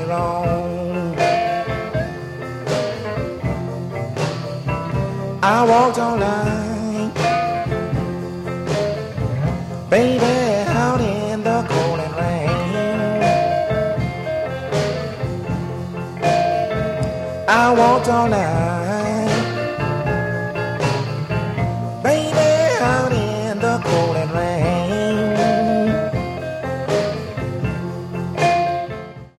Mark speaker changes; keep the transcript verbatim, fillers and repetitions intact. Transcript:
Speaker 1: wrong. I walked all night, baby, out in the cold and rain. I walked all night,